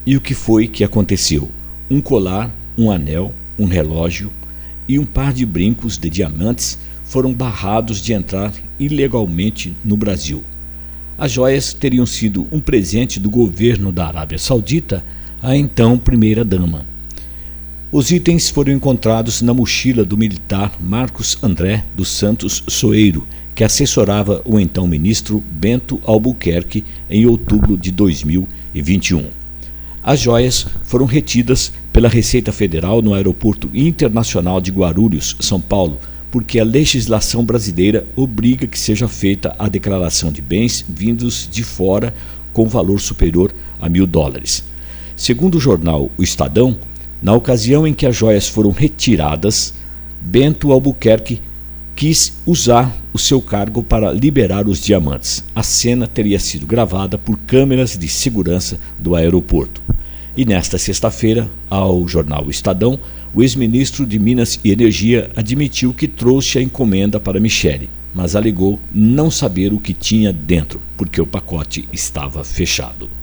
E o que foi que aconteceu? Um colar, um anel, um relógio e um par de brincos de diamantes foram barrados de entrar ilegalmente no Brasil. As joias teriam sido um presente do governo da Arábia Saudita à então primeira-dama. Os itens foram encontrados na mochila do militar Marcos André dos Santos Soeiro, que assessorava o então ministro Bento Albuquerque em outubro de 2021. As joias foram retidas pela Receita Federal no Aeroporto Internacional de Guarulhos, São Paulo, porque a legislação brasileira obriga que seja feita a declaração de bens vindos de fora com valor superior a $1.000. Segundo o jornal O Estadão, na ocasião em que as joias foram retiradas, Bento Albuquerque quis usar o seu cargo para liberar os diamantes. A cena teria sido gravada por câmeras de segurança do aeroporto. E nesta sexta-feira, ao jornal O Estadão, o ex-ministro de Minas e Energia admitiu que trouxe a encomenda para Michele, mas alegou não saber o que tinha dentro, porque o pacote estava fechado.